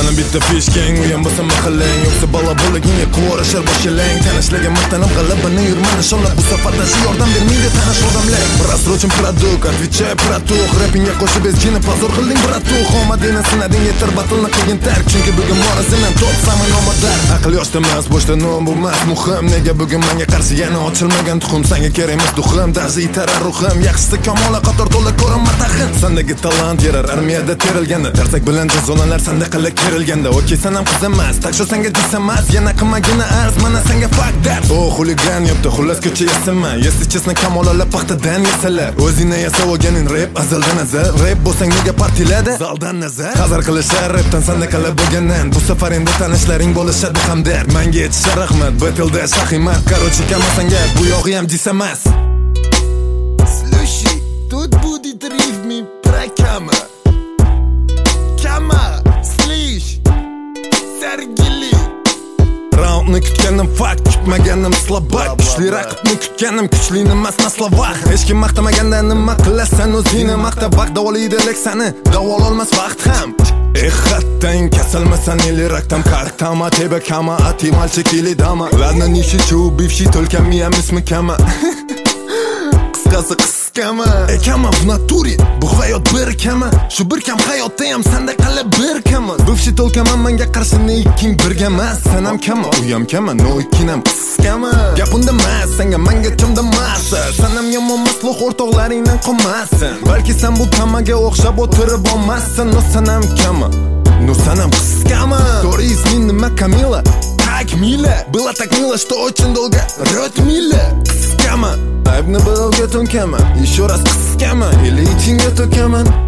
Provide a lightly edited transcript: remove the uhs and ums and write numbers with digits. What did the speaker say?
Sana bitta fishking uyam bo'lsa mahallang yo'qsa bola bo'lagingga qvorashar boshlang tanishlarga maqtanib g'alabani yurman inshaalloh bu safarda yordam bermaydi tanish odamlar biroz ro'chim produkt отвечай produkt rapingga qo'shib ezgini pozor qilding bratux omadingni sinading yetar batilni qilgin tark chunki bugun morazinan to'tsaman omadlar aql yoshda emas boshda non bu emas muhim nega bugun menga qarshi yana ochilmagan tuxum senga kerak emas duxim darzi itarar ruhim yaxshisi kamola qator to'la ko'rinma taxin sendagi talant yarar armiyada terilganda tarsak bilan jazolanlar senda qilib kerilganda okey sen ham qiz emas tak shu senga dis emas yana qilmagina arz mana senga fuck that o xuligan yopdi xullas ko'cha yasama если честно kamolalar paxtadan yasalar o'zingni yasab olganing rap azaldan azal rap bo'lsang nega partiyalarda zaldan nazar hazar qilishar rapdan senda qilib bo'lgandan bu safar endi tanishlaring bo'lishadi hamdard menga yetishar rahmat battleda shahimat короче kamasanga bu yog'i ham dis emas Слушай, тут будет рифми про Кама. Kama, слышь, Sergili. Raundni kutganim fakt, kutmaganim slabak Kuchli raqibni kutganim kuchli emas na slovak Hech kim maqtamaganda nima qilasan o'zingni maqtab vaqt davolaydi lek sani davololmas vaqt ham Hattan kasalmasan или рактам картама Тебя кама, а ты мальчик или дама Ладно, не шучу, бывший, только меня мы кама Qisqasi qisqama Kama в натуре, bu hayot bir kama Shu bir kam hayotda ham senda qilib bir kama Bывший толкаman menga qarshi ne ikking birga emas Sen ham kama, u ham kama, no ikkin ham qisqama Gap unda emas, senga menga kimda masa Sen ham yomon masluh o'rtoqlaringdan qolmasin Balki sen bu kamaga o'xshab o'tirib olmassan No sen ham kama, no sen ham qisqama To'g'ri isming nima Kamila? Так мило, было так мило, что очень долго рот мило Qisqama Aybni birovga to'nkama Еще раз qisqama Или ichingga to'kaman